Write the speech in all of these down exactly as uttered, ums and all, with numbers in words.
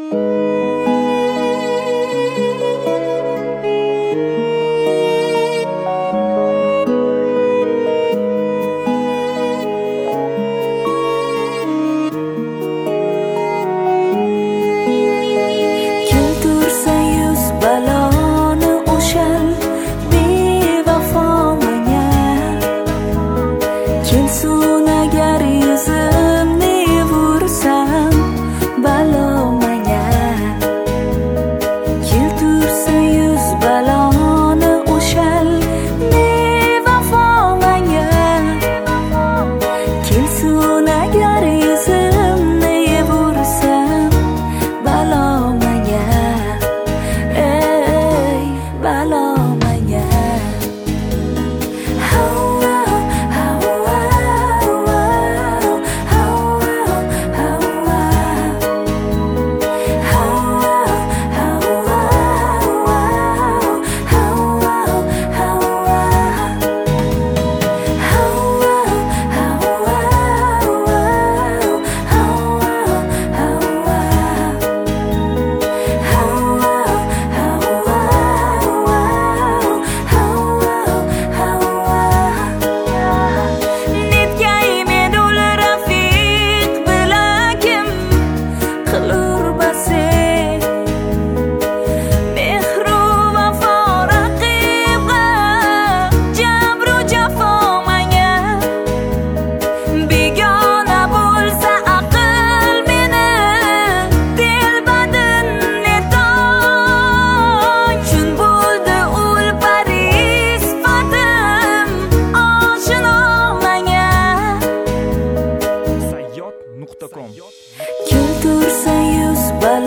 Keltursa yuz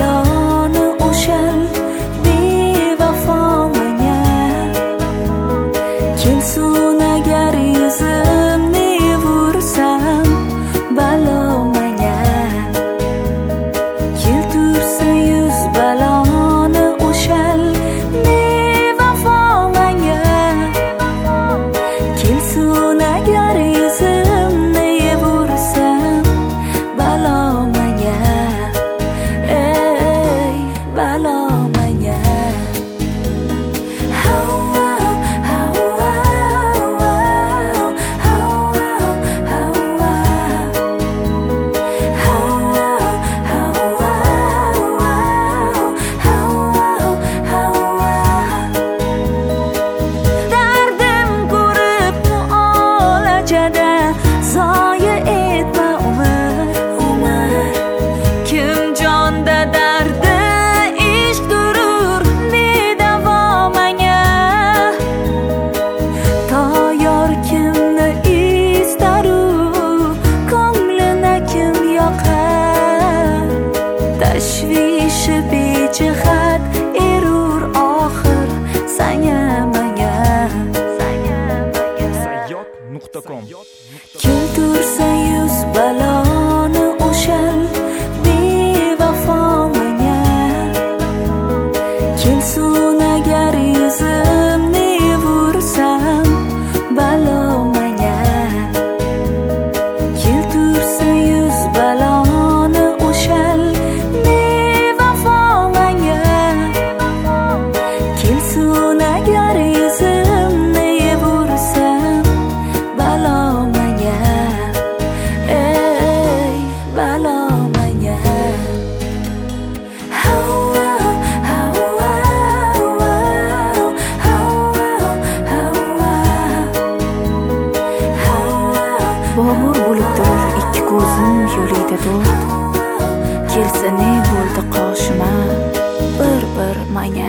baloni o'shal bevafo menga. Kelsun agar yuzimni vursam balo menga. Keltursa yuz baloni o'shal bevafo menga. Kelsun agar yuzimni vursam balo menga. Ey balo menga. Dardim ko'rib muolajada zoya etma umr, umr. Kim jonda dardi ishq durur bedavo menga. Tayyor kimni istaru ko'nglina kim yoqar. Tashvishi bejihat erur oxir sanga menga. sayyod nuqta com. Keltursa yuz baloni o'shal bevafo menga. Kelsun agar yuzimni vursam balo menga. Keltursa yuz baloni o'shal bevafo menga. Kelsun agar yuzimni vursam balo menga. Ey balo menga. Bobur bo'lib turur ikki ko'zim yo'lida do'st. Kelsa ne bo'ldi qoshima bir bir menga.